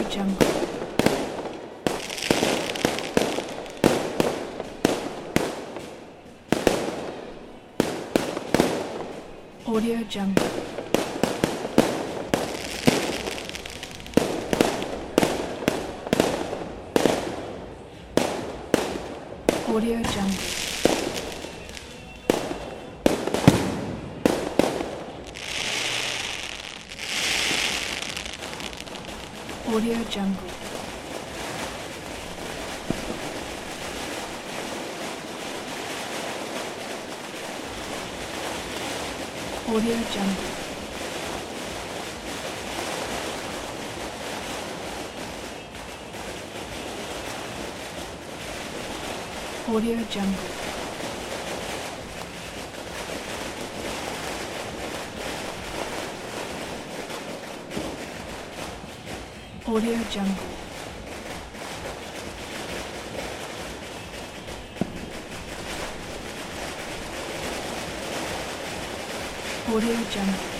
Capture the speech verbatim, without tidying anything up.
Jungle. Audio Jungle. Audio Jungle. Audio Jungle. Audio Jungle. Audio Jungle. Audio Jungle. Audio Jungle.